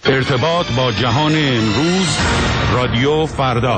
ارتباط با جهان امروز، رادیو فردا.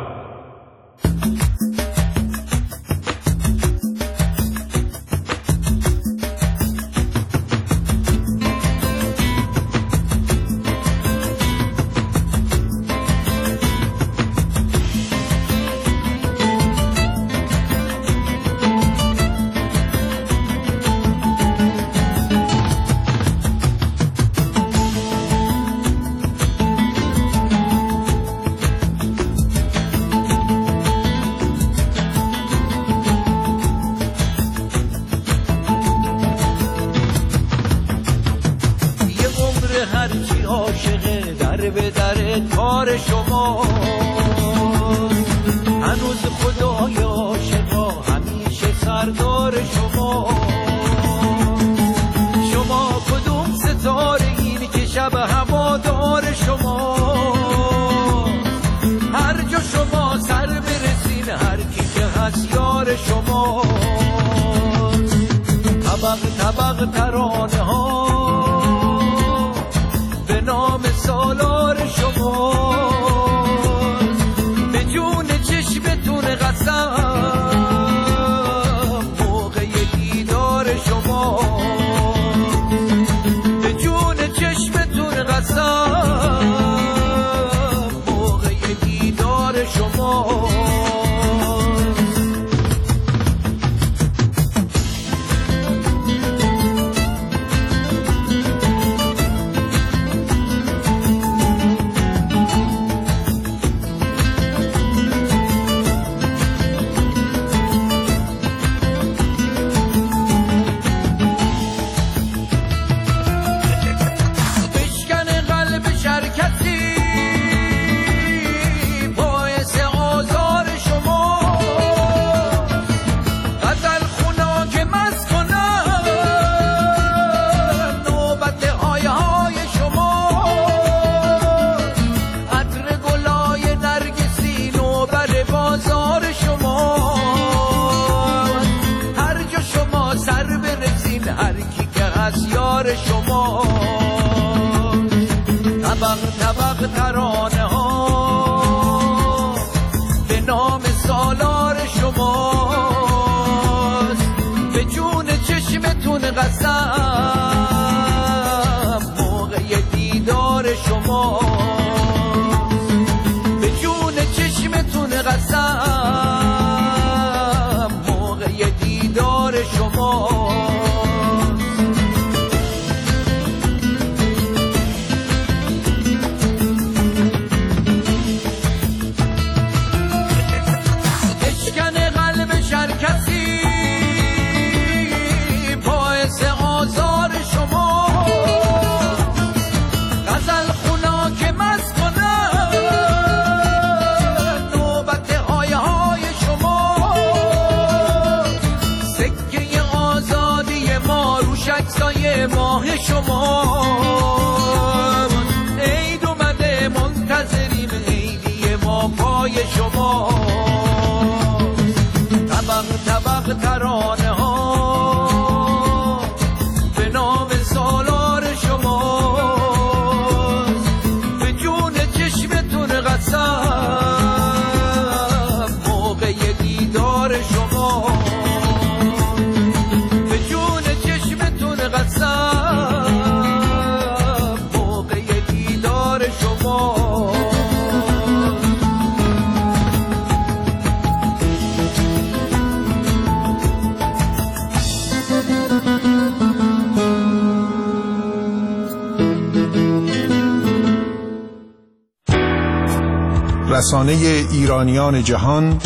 رسانه ایرانیان جهان،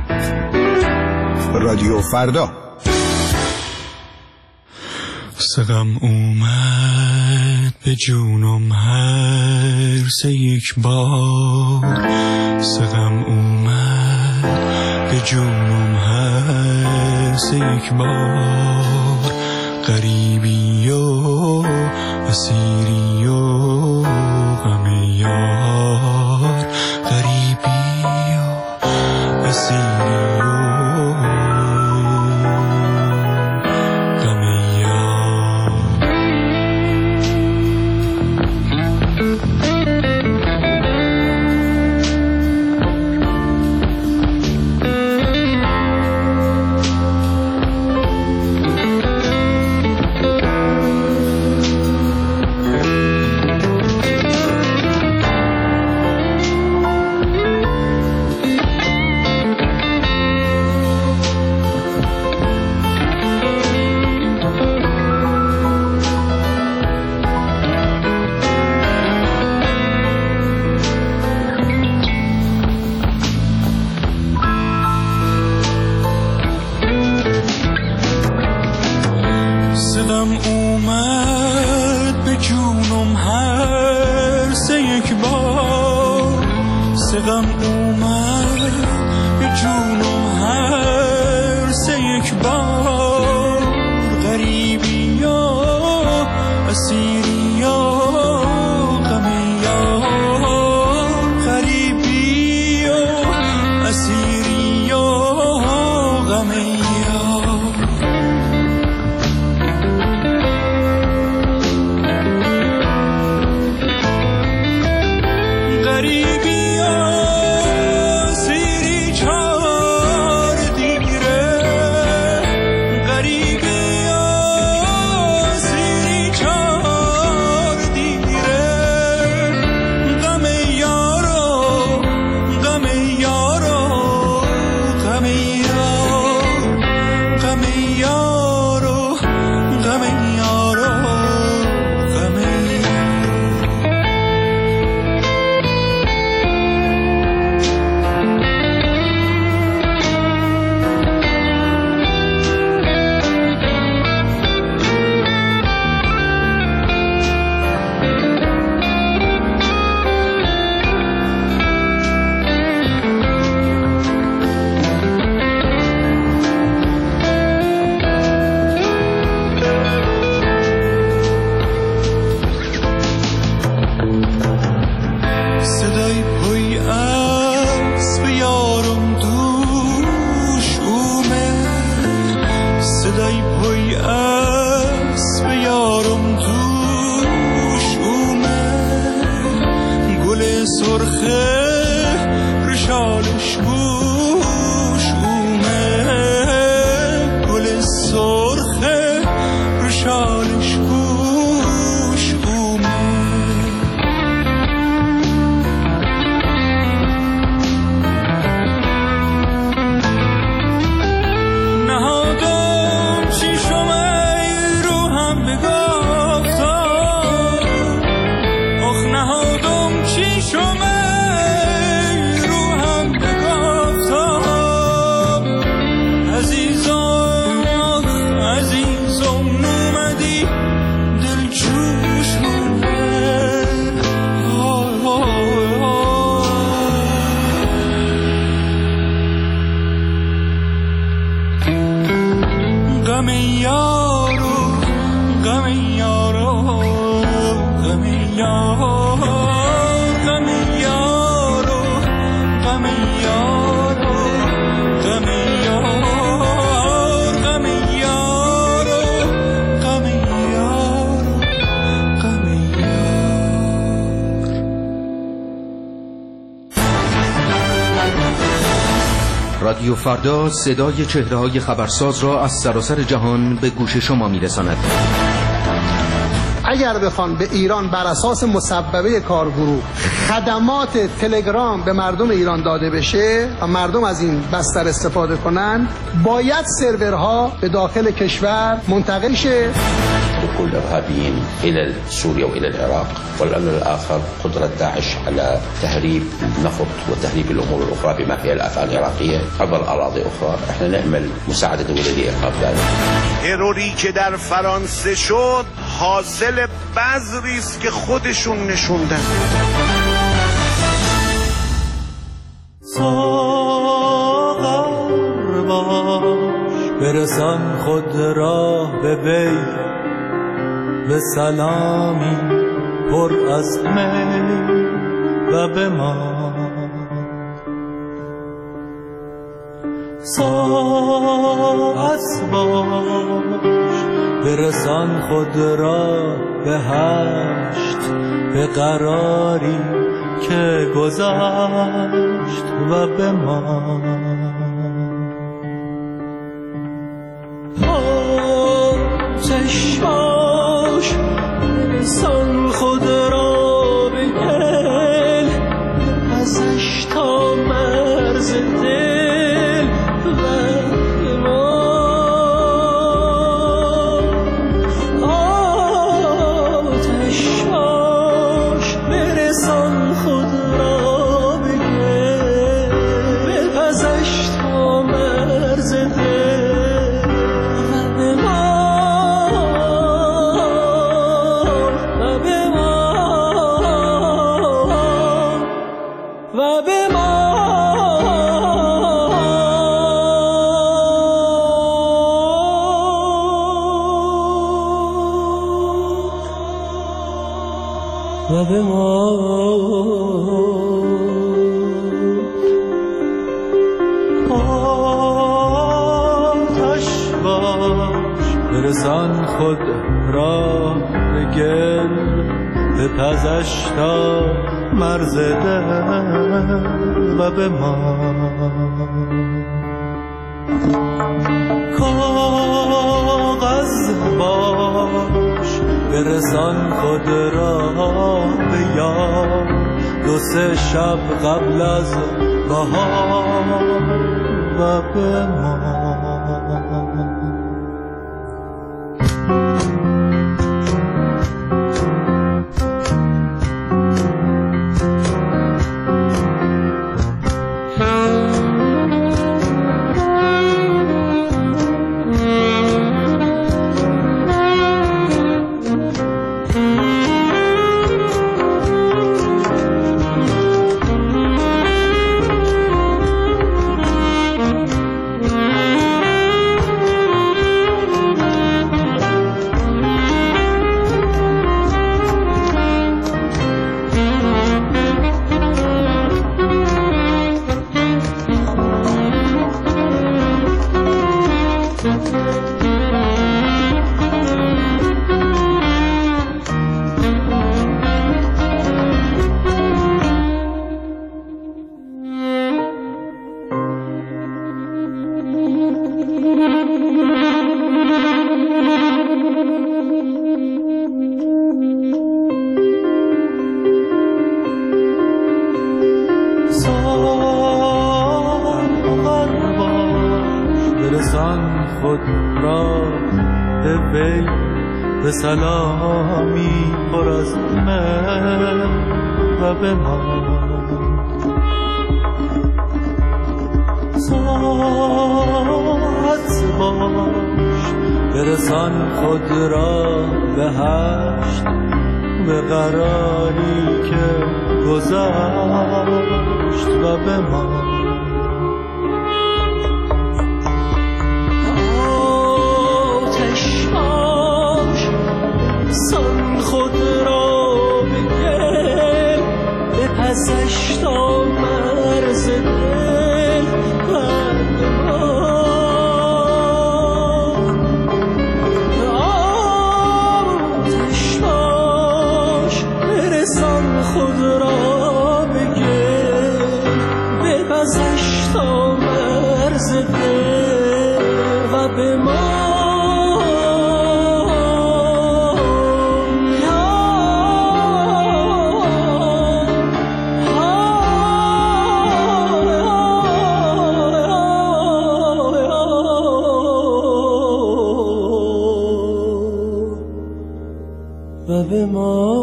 رادیو فردا. سقم اومد به جونم هر سه یک بار، سقم اومد به جونم هر سه یک بار، غریبی و اسیری و غم یار، غریبی و اسیری و غم یار. جونم هر سه یک بار سقم اومد به جونم هر سه یک بار غریبی یا اسیری یا غمی یا غریبی یا اسیری یا غمی رادیو فردا صدای چهره‌های خبرساز را از سراسر جهان به گوش شما می‌رساند. اگر بخوان به ایران بر اساس مصوبه کارگروه خدمات تلگرام به مردم ایران داده بشه و مردم از این بستر استفاده کنن، باید سرورها به داخل کشور منتقل شه. دخول الإرهابيين إلى سوريا وإلى العراق، والأمر الآخر قدرة داعش على تهريب النفط وتهريب الأمور الأخرى بما فيها الأفعال العراقية عبر أراضي أخرى. احنا نأمل مساعدة دولية لإيقاف ذلك. تروری که در فرانسه شد حاصل بذری است که خودشون نشوندن. ساغر باش برسان خود را به وی، به سلامی پر از می و به ما. ساعت باش برسان خود را به هشت، به قراری که گذشت و به ما. آتش باش برسان خود را به گل، ازش تا مرز دل و به ما. آتش باش برسان خود را به گل، ازش تا مرز دل و به ما. و به ما آتش باش برسان خود را به گل بپزش تا مرز دل و به ما کاغذ باش برسان خود را به یار 2-3 شب قبل از بهار و به ما به سلامی پر از مهر و به ما ساعت باش برسان خود را به هشت به قراری که گذشت و به ما خود را بگل بپزش تا مرز دل آتش باش برسان خود را بگل بپزش تا مرز دل و به ما به ما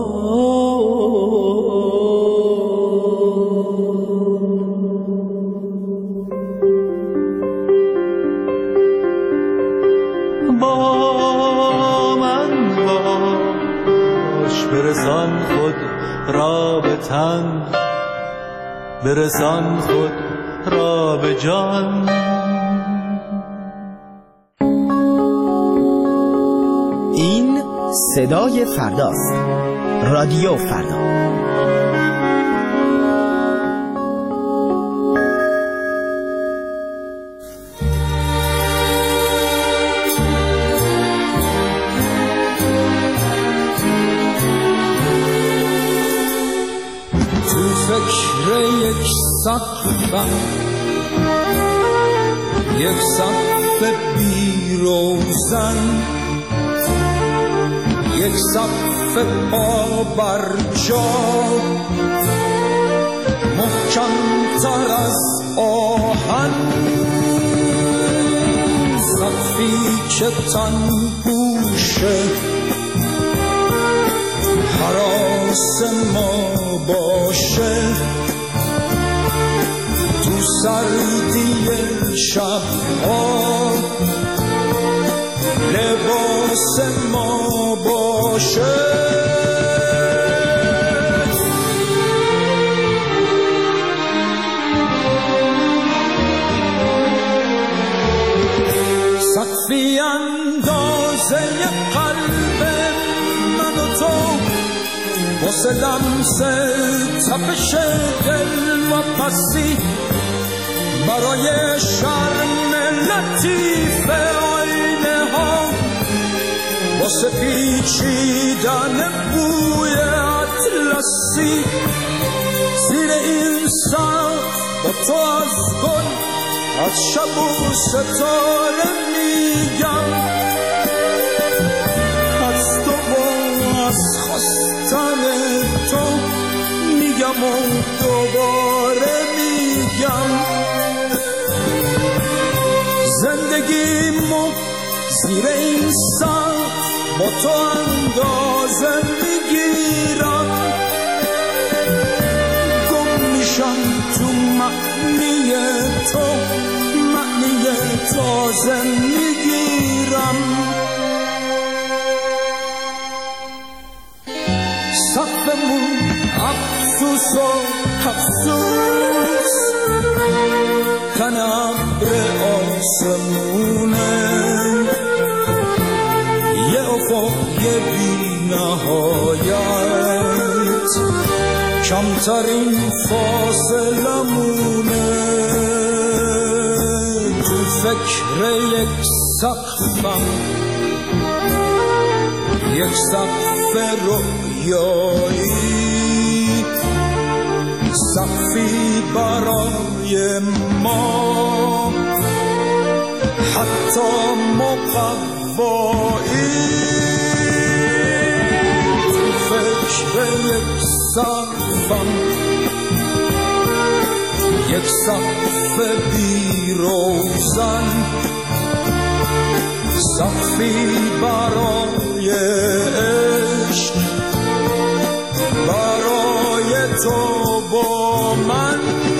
با من باش برسان خود را به تن برسان خود را به جان این صدای فرداست. رادیو فردا. تو فکر یک سقفم یک سقف بیروزن یک سقف پا بر جا محکم تر از آهن سقفی که تن پوشه هراس ما باشه تو سردی شبها لباس ما باشه سقفی اندازه قلب من و تو با واسه لمس تپش دل و پسی برای شرم لطیف آینه ها واسه پیچیدن بوی اطلسی زیر این سقف با تو از گل از شب و ستاره میگم از تو و از خواستن تو میگم و دوباره میگم زندگیمو زیر این سقف با تو اندازه میگیرم گم میشم تو معنی تو معنی تازه میگیرم سقفمون افسوس و افسوس تن ابر آسمونه یه افق بی نهایت کمترین فاصلمونه تو فکر یک سقفم یک سقف رویایی سقفی برای ما حتی مقوایی تو فکر یک سقفم یک سقف بی روزن سقفی برای عشق برای تو با من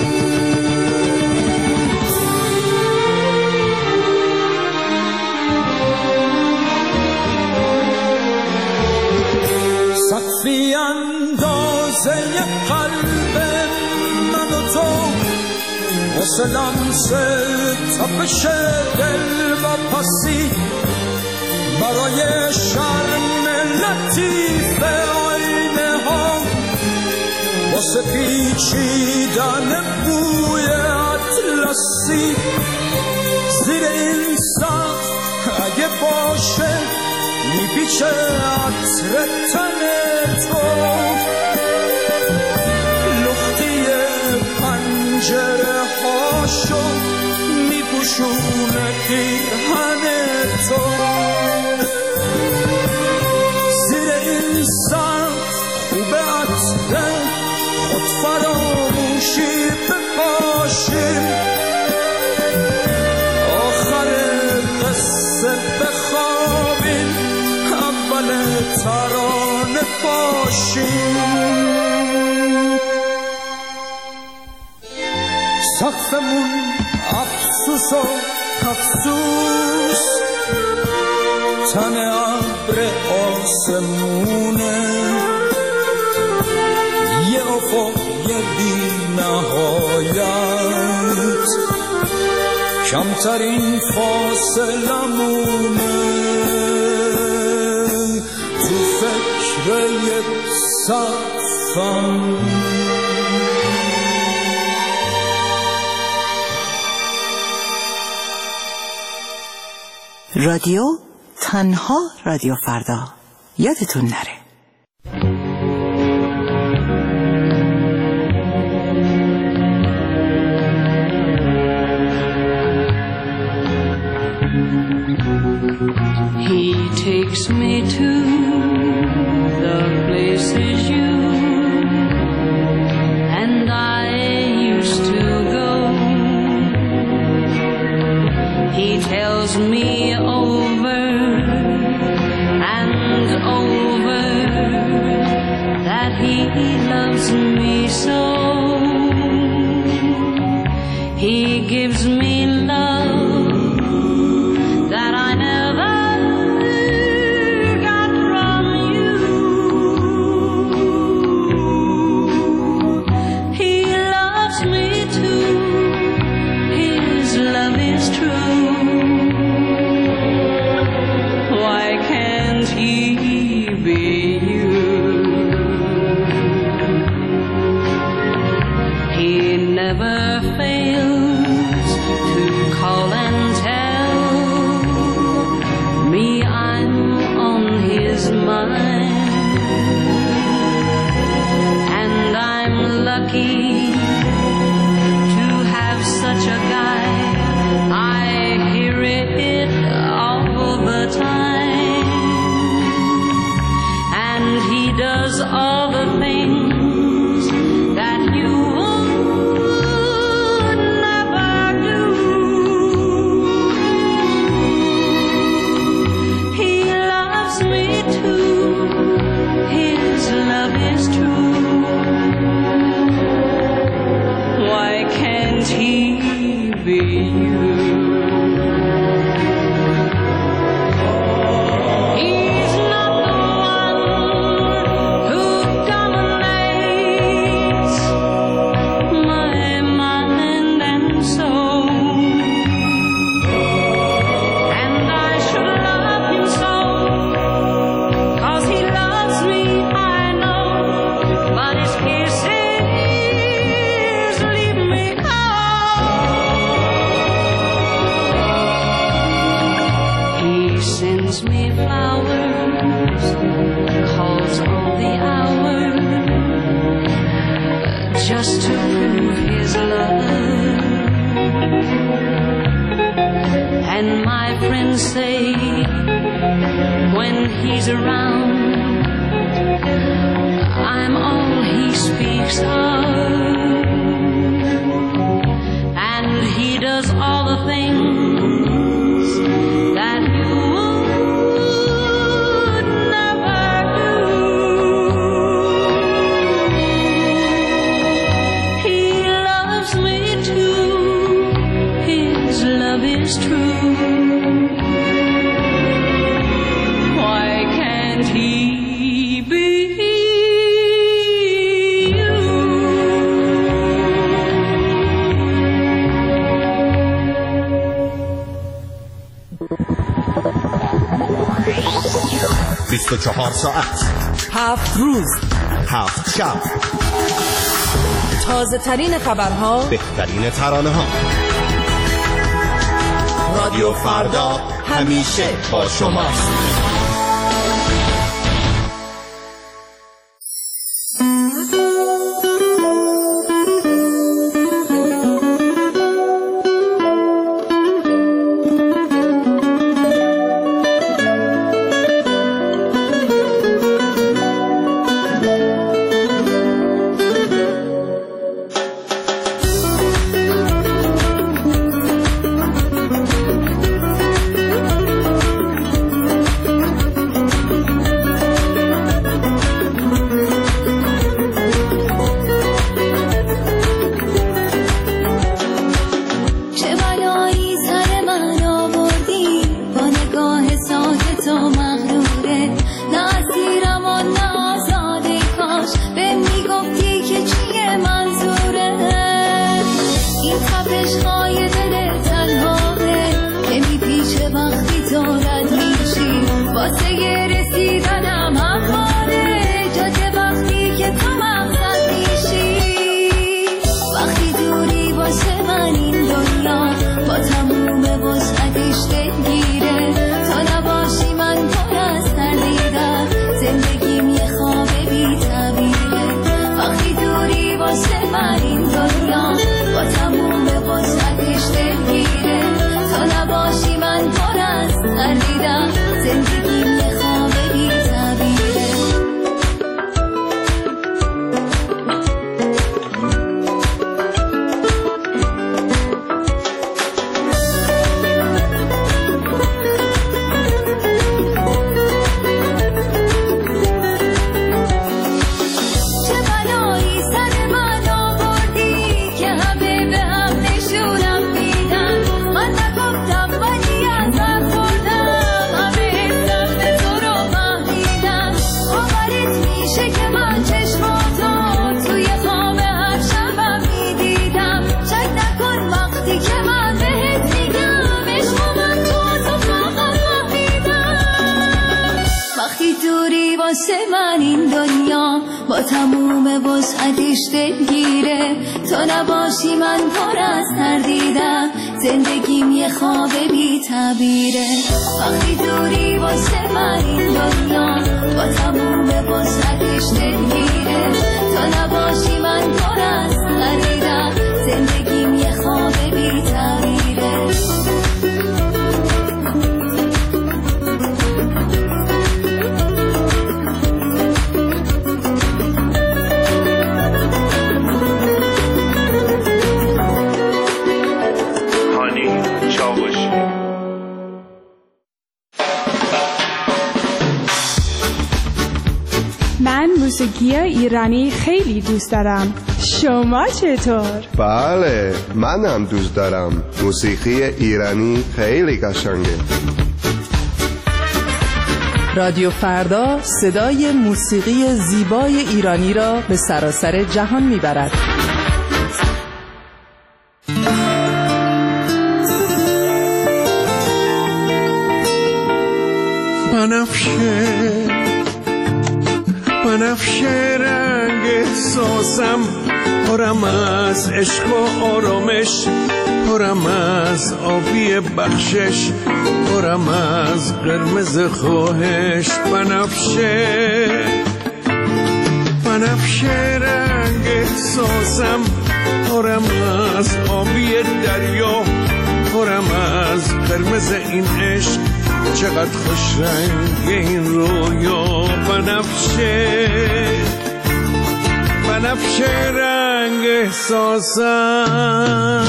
سقفی اندازه قلب من و تو واسه لمس تپش دل و پسی برای شرم لطیف آینه ها واسه پیچیدن بوی اطلسی زیر این سقف اگه باشه میپیچه عطر تن تو لختی پنجره هاشو میپوشونه پیرهن تو زیر این سقف خوب عطره خود فراموشی بپاشیم آخر قصه بخوابیم اول ترانه پاشیم سقفمون افسوس و افسوس تن ابر آسمونه یه افق بی نهایت کمترین فاصلمونه تو فکر یک سقفم رادیو تنها رادیو فردا یادتون نره. He takes me to the places you and I used to go. He tells me over and over that he loves me so. He gives me love that I never got from you. He loves me too. His love is true. Why can't he be you? never fails to call and tell me I'm on his mind, and I'm lucky to have such a guy. I hear it all the time, and he does all the things that you would never do. He loves me too, his love is true. Why can't he be you? He's not the one who dominates my mind and soul, and I should love him so, 'cause he loves me, I know, but his kisses leave me cold. He sends me flowers, calls on the hour, just to prove his love. And my friends say when he's around, I'm all he speaks of, and he does all the things that you would never do. He loves me too, his love is true. Why can't he be you? 24 ساعت، 7 روز، 7 شب، تازه ترین خبرها، بهترین ترانه ها. رادیو فردا همیشه با شماست. واسه من این دنیا با تموم وسعت تموم وسعتش دلگیره. تو نباشی من پر از تردیدم، زندگیم یه خواب بی تعبیره. وقتی دوری واسه من این دنیا با تموم وسعتش دلگیره. تو نباشی من پر از تردیدم، زندگیم یه خواب بی تعبیره. من موسیقی ایرانی خیلی دوست دارم. شما چطور؟ بله، منم دوست دارم. موسیقی ایرانی خیلی قشنگه. رادیو فردا صدای موسیقی زیبای ایرانی را به سراسر جهان میبرد. بنفشه رنگ احساسم، پرم از عشق و آرامش، پرم از آبی بخشش، پرم از قرمز خواهش. بنفشه رنگ احساسم، پرم از آبی دریا، پرم از قرمز این عشق، چقدر خوش رنگ این رویا. بنفشه رنگ احساسم.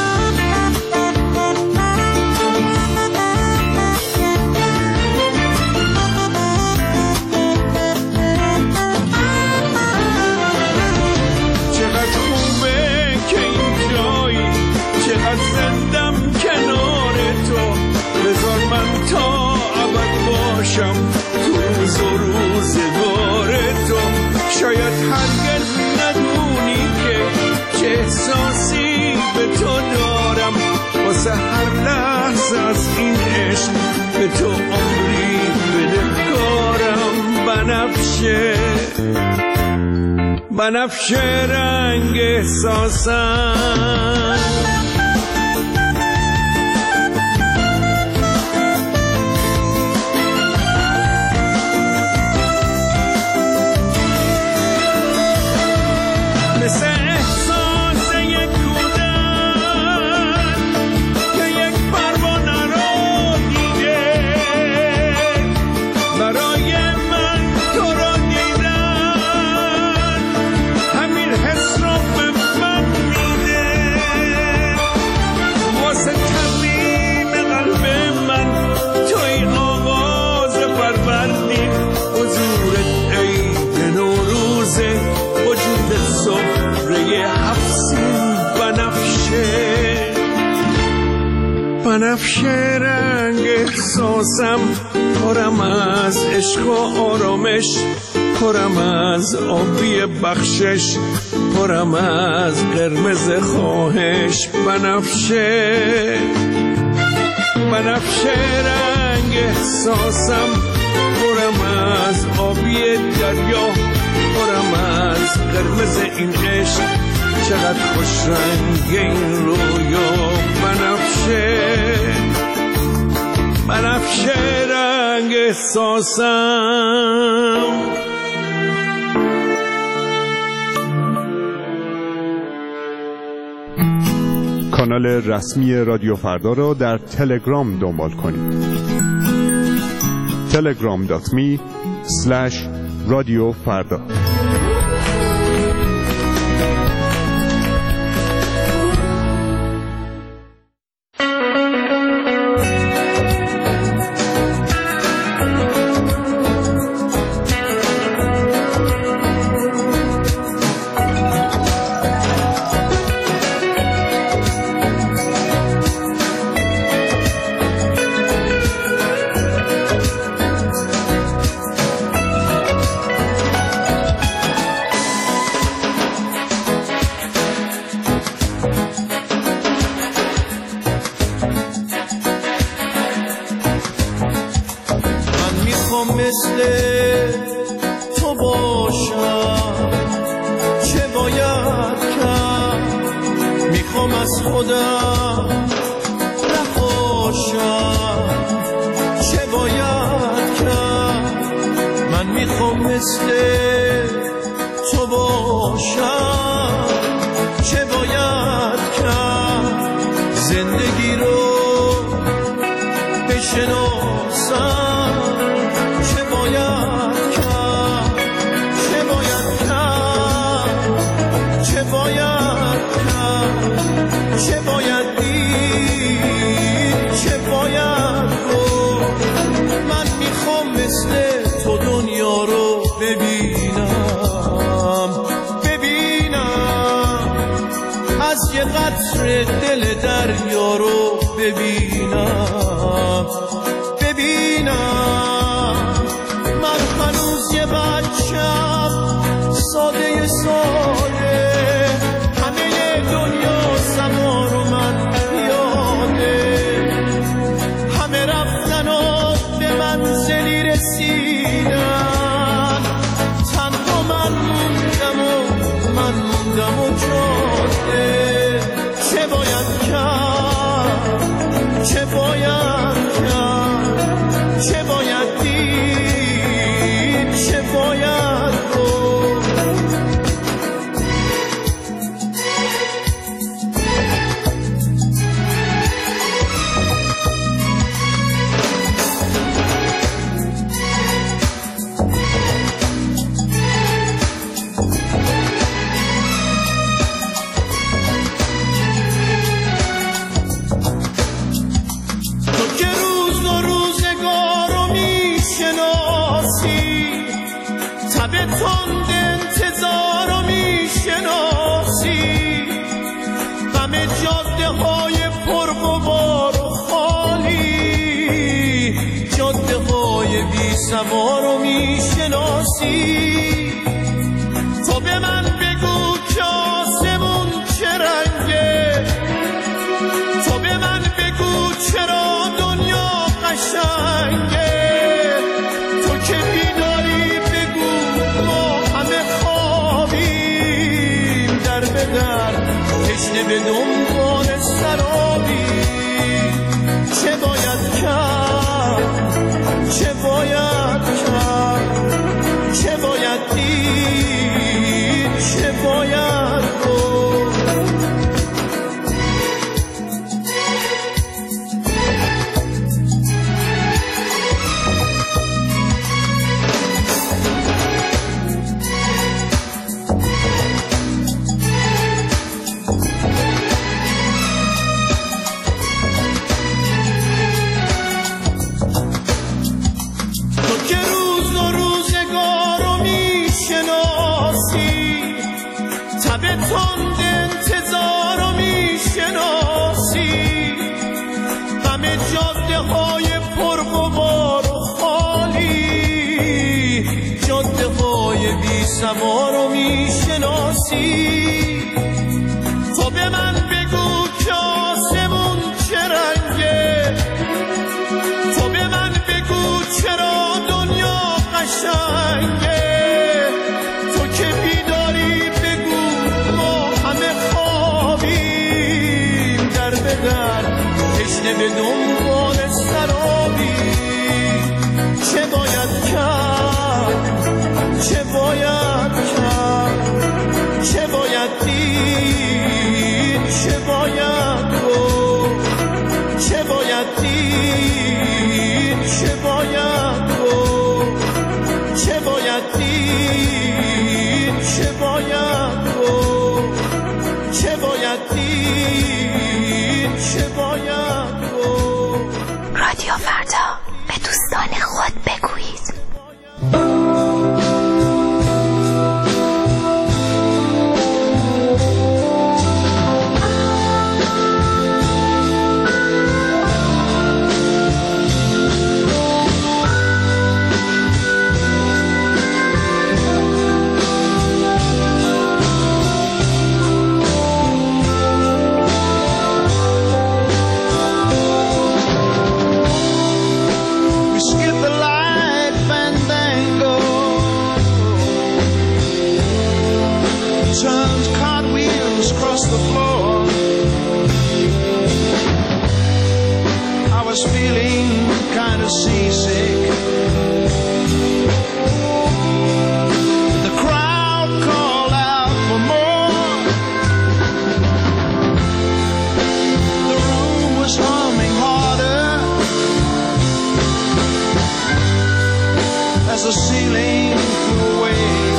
چقدر خوبه که این جایی، چقدر زندم کنار تو. بذار من تا ابد باشم تو روز و روزگار تو. شاید هرگز ندونی که چه احساسی به تو دارم، واسه هر لحظه از این عشق به تو عمری بدهکارم. بنفشه رنگ احساسم. بنفشه رنگ احساسم، پرم از عشق و آرامش، پرم از آبی بخشش، پرم از قرمز خواهش. بنفشه رنگ احساسم، پرم از آبی دریا، پرم از قرمز این عشق، چقدر خوش رنگ این رویا. بنفشه رنگ احساسم. کانال رسمی رادیو فردا را در تلگرام دنبال کنید. telegram.me/رادیوفردا. مثل تو باشم، خودم نباشم چه باید کرد؟ من میخوام مثل تو باشم چه باید کرد؟ زندگی رو بشناسم چه باید کرد؟ چه باید کرد؟ چه باید کرد؟ چه باید دید؟ چه باید گفت؟ من میخوام مثل تو دنیا رو ببینم از یه قطره دل دریا رو ببینم من هنوز یه بچم ساده همه دنیا سما رو من یاده همه رفتن و به منزلی رسیدن تنها من موندم و جاده چه باید کرد؟ چه باید کرد؟ چه باید دید؟ چه باید گفت؟ تند انتظار رو میشناسی غم جاده های پرغبار و خالی جاده های بی سوار رو میشناسی تو به من بگو که آسمون چه رنگه تو به من بگو چرا دنیا قشنگه تو که بیداری تشنه به دنبال سرابی چه باید کرد؟ چه باید کرد؟ چه باید دید؟ چه باید گفت؟ تند انتظار رو میشناسی غم جاده های پرغبار و خالی جاده های بی سوار رو میشناسی تو به من بگو که آسمون چه رنگه تو به من بگو چرا دنیا قشنگه تو که بیداری تشنه به دنبال سرابی چه باید کرد؟ چه باید کرد؟ چه باید دید؟ چه باید گفت؟ چه باید دید؟ چه باید گفت؟ چه باید دید؟ چه باید گفت؟ چه باید دید؟ چه باید گفت؟ رادیو فردا به دوستان خود بگویید. Turns cartwheels across the floor. was feeling kind of seasick. The crowd called out for more. The room was humming harder as the ceiling flew away.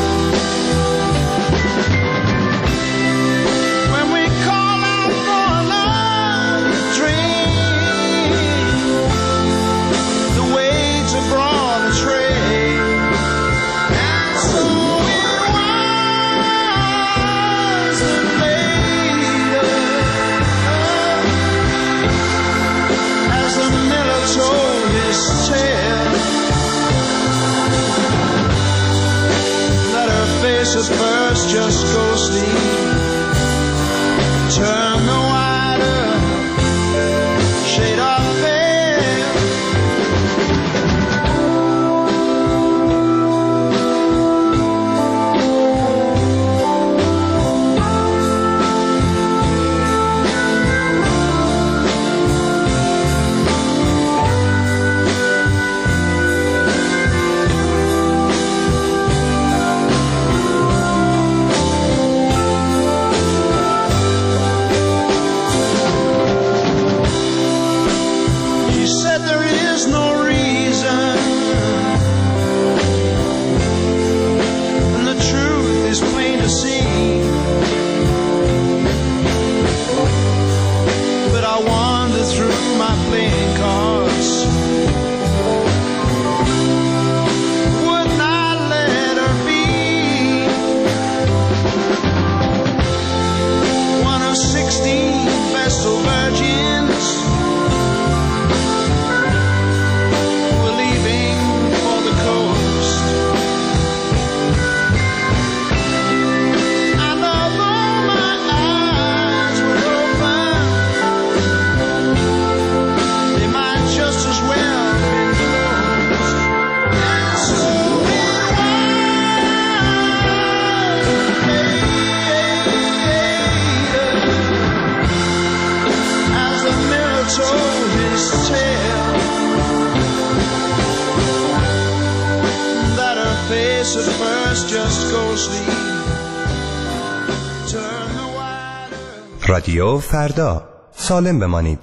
Faces first just go sleep. Turn the wider shade of veil. رادیو فردا، سالم بمانید.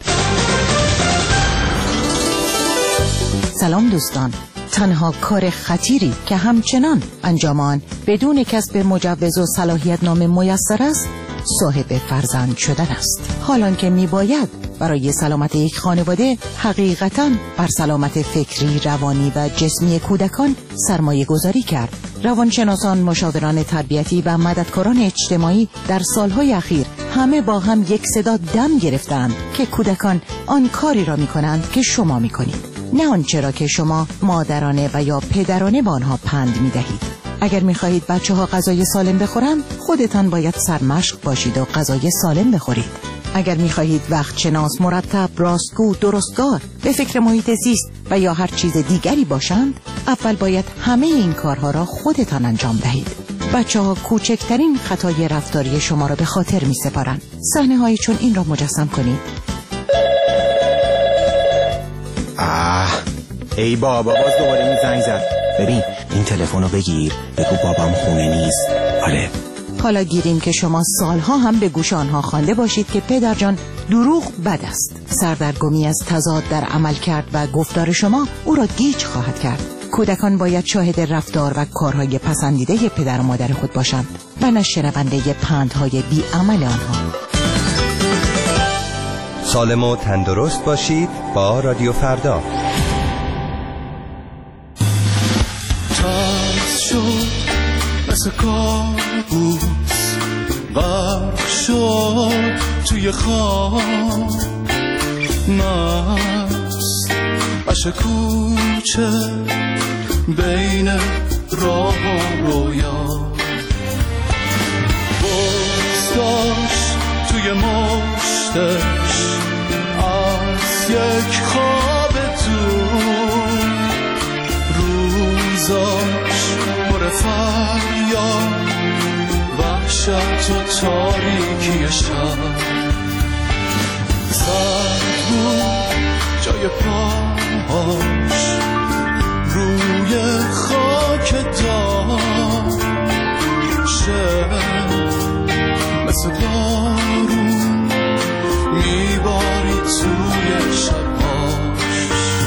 سلام دوستان. تنها کار خطیری که همچنان انجام آن بدون کسب مجوز و صلاحیت نامه میسر است، صاحب فرزند شدن است. حالان که میباید برای سلامت یک خانواده حقیقتاً بر سلامت فکری، روانی و جسمی کودکان سرمایه گذاری کرد. روانشناسان، مشاوران تربیتی و مددکاران اجتماعی در سالهای اخیر همه با هم یک صدا دم گرفتند که کودکان آن کاری را می‌کنند که شما می‌کنید، نه آنچه را که شما مادرانه و یا پدرانه با آنها پند می‌دهید. اگر می‌خواهید بچه‌ها غذای سالم بخورند، خودتان باید سرمشق باشید و غذای سالم بخورید. اگر می‌خواهید وقت شناس، مرتب، راستگو، درستکار، به فکر محیط زیست و یا هر چیز دیگری باشند، اول باید همه این کارها را خودتان انجام دهید. بچه‌ها کوچکترین خطای رفتاری شما را به خاطر می‌سپارند. صحنه‌هایی چون این را مجسم کنید. ای بابا، باز دوباره این زنگ زد. ببین این تلفن رو بگیر، بگو بابام خونه نیست. آره. حالا گیریم که شما سالها هم به گوش آنها خوانده باشید که پدر جان دروغ بد است. سردرگمی از تضاد در عمل کرد و گفتار شما او را گیج خواهد کرد. کودکان باید شاهد رفتار و کارهای پسندیده پدر و مادر خود باشند و نه شنونده پندهای بی عمل آنها. سالم و تندرست باشید با رادیو فردا. تاز شد مثل کابوس، غرق شد توی خواب، مست عشق کوچه بین راه و رویا، بغض داشت توی مشتش از یک خواب دور، روزاش پر فریاد، وحشت و تاریکی شب، سرد بود جای پاهاش روی خاک داشه مثل بارون میباری توی شباش.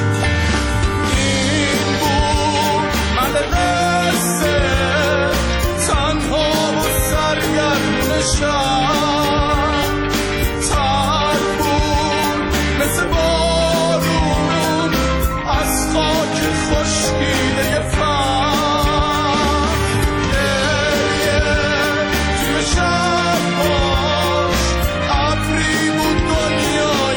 این بود من قصه تنها و سرگرم شب، تر بود مثل بارون از خاک خشکیده فهم. گریه توی شباش ابری بود دنیای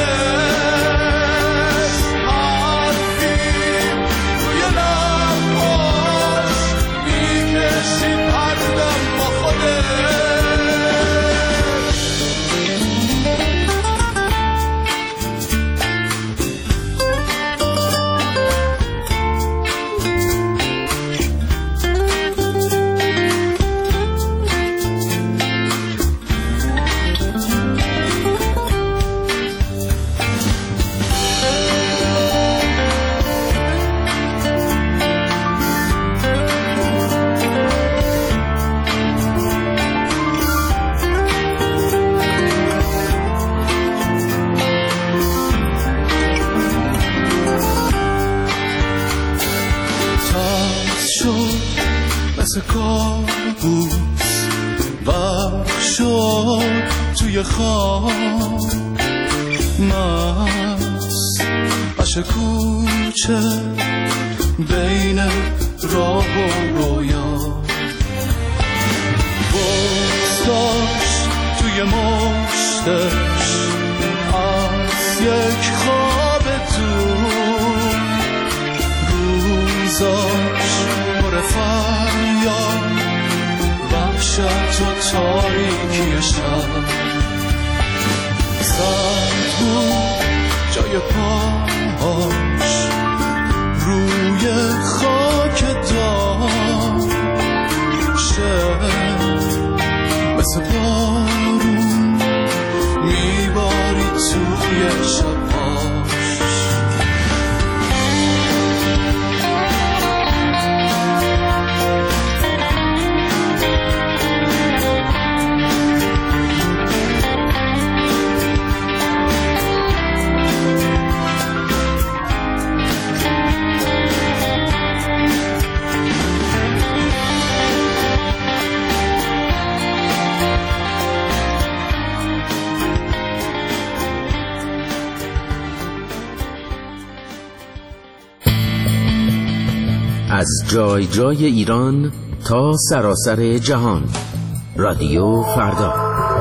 دلش، حرفی روی لباش میکشید هر دم با خودش. مثل کابوس برق شد توی خواب، مست بش کوچه بین راه و رویا، بغض داشت توی مشتش از یک خواب دور، روزاش پر فریاد وحشت و تاریکی شب، سرد بود جای پاهاش روی خاک داشه مثل بارون میباری توی شباش. از جای جای ایران تا سراسر جهان، رادیو فردا.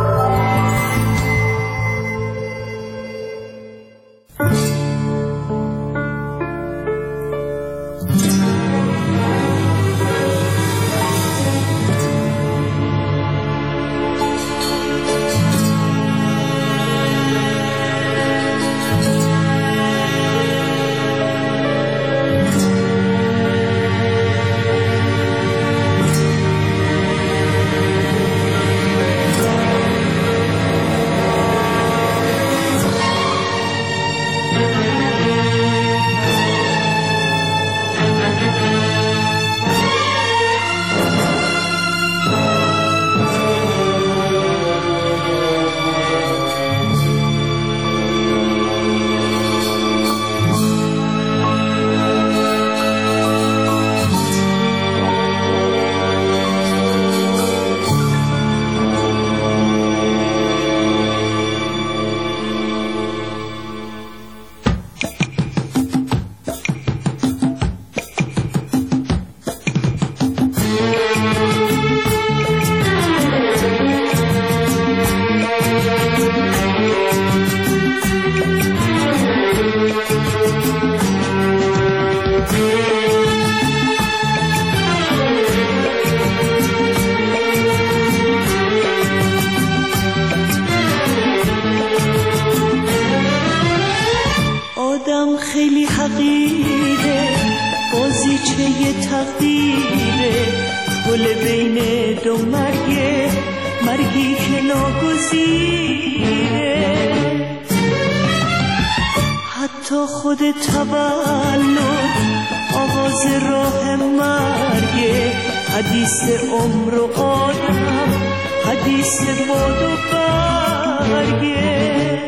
خیلی حقیره، بازیچه تقدیره، گل بین دو مرگه، مرگی که ناگزیره. تا خود تولد آغاز راه مرگه، حدیث عمر و آدم، حدیث باد و برگه.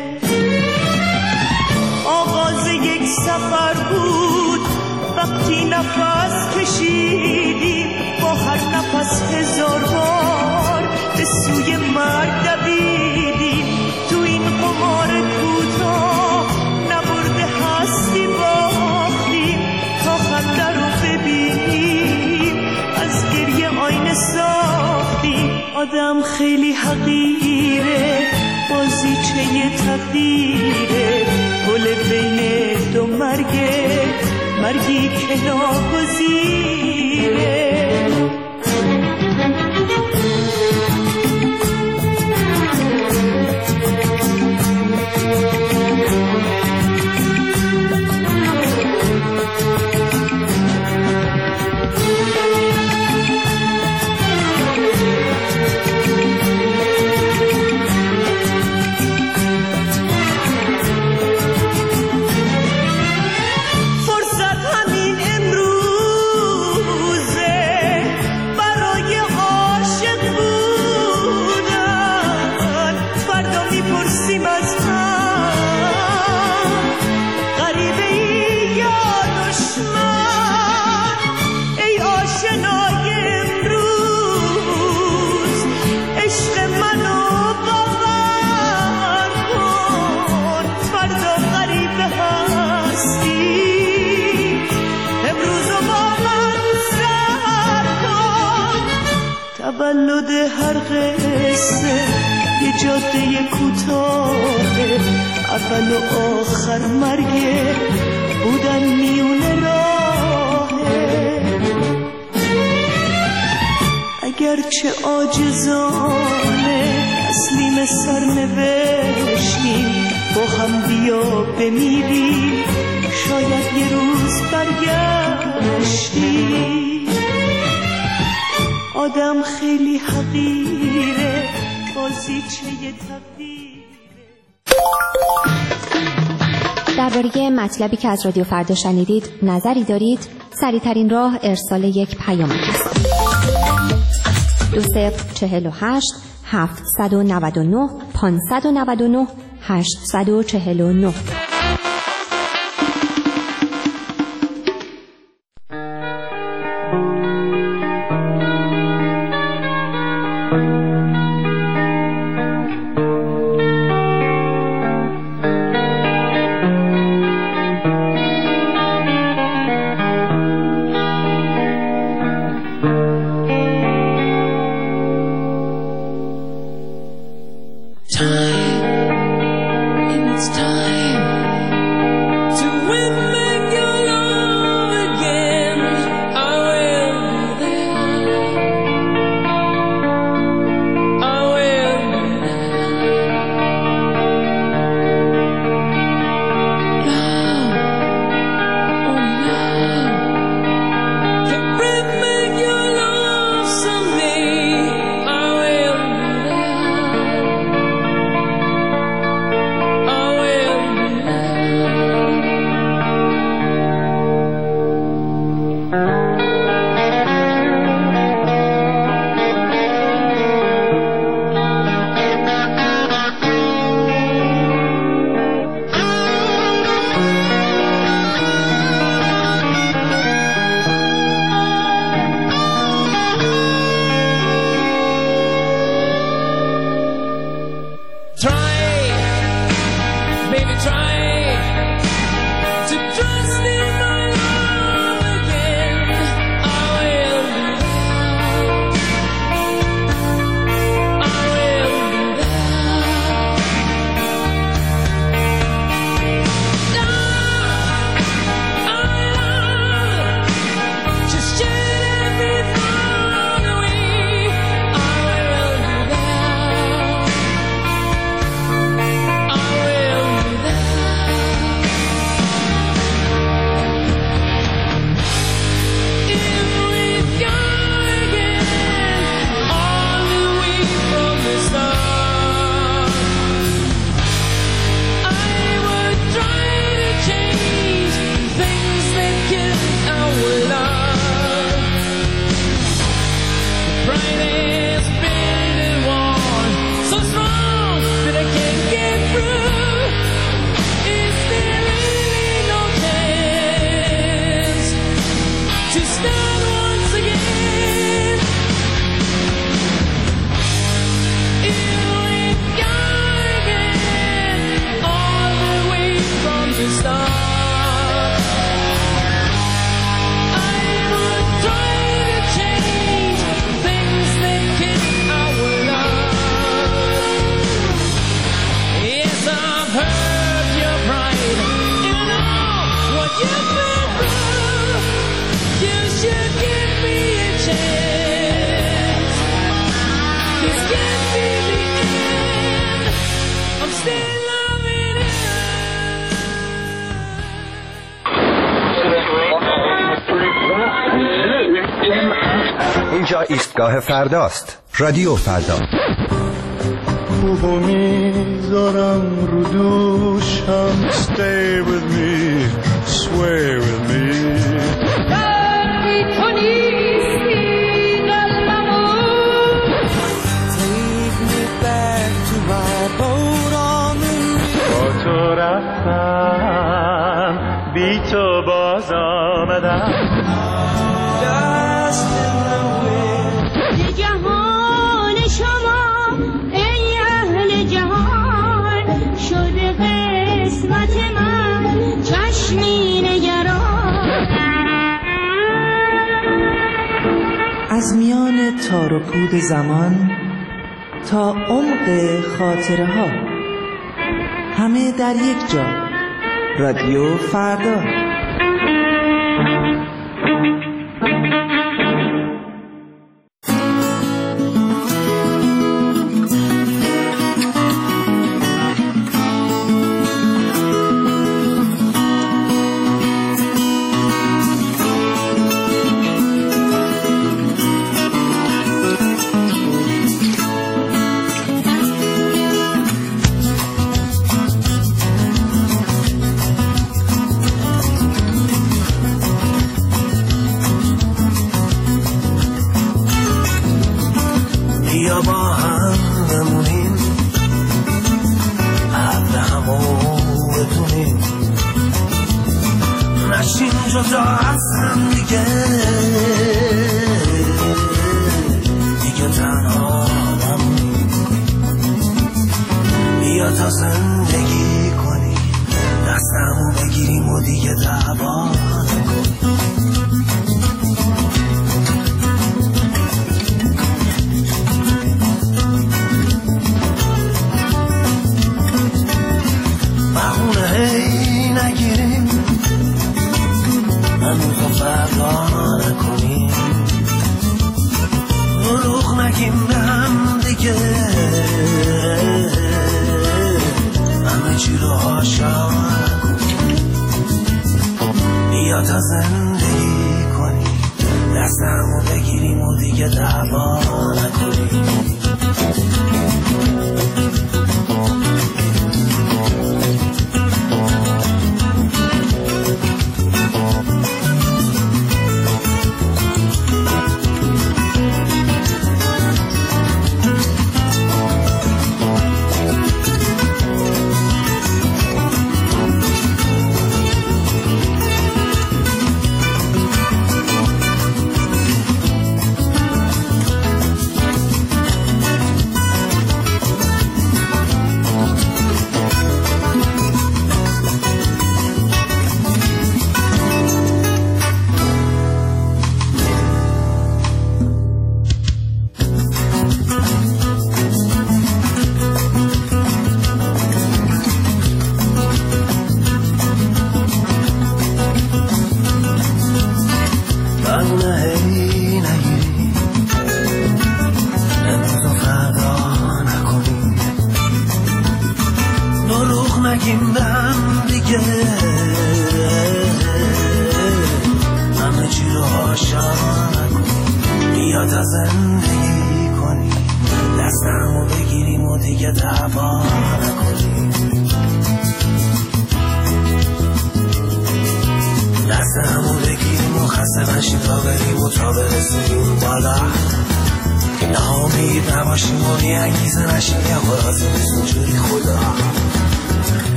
آغاز یک سفر بود وقتی نفس کشیدیم، با هر نفس هزار بار به سوی مرگ دویدیم. تو این قمار کوتاه نبرده هستی باختیم، تا خنده رو ببینیم از گریه آینه ساختیم. آدم خیلی حقیره، بازیچه تقدیره، گل بین دو مرگه، مرگی که ناگزیره. تولد هر قصه یه جاده کوتاهه، اول و آخر مرگه، بودن میونه راهه. اگرچه عاجزانه تسلیم سرنوشتیم، با هم بیا بمیریم، شاید یه روز برگشتیم. آدم خیلی حقیره، بازیچه تقدیره. درباره مطلبی که از رادیو فردا شنیدید نظری دارید؟ سریع‌ترین راه ارسال یک پیام است. 2048 799 599 849. ایستگاه فرداست. رادیو فردا. خوبو میذارم رو دوشم. Stay with me, sway with me. دردی تو نیستی قلبمو. Take me back to my boat on the river. با تو رفتم بی تو باز آمدم. جهان شما ای اهل جهان شده قسمت من چشمی نگران. از میان تار و پود زمان تا عمق خاطره ها، همه در یک جا. رادیو فردا.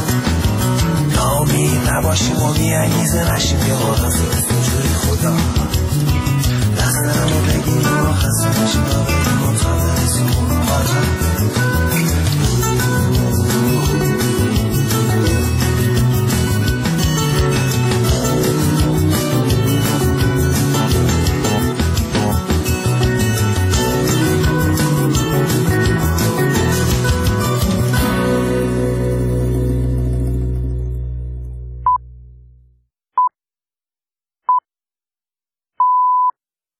نامید نباشیم و بیانگیزه نشیم یه حالا زیر سجوری خدا.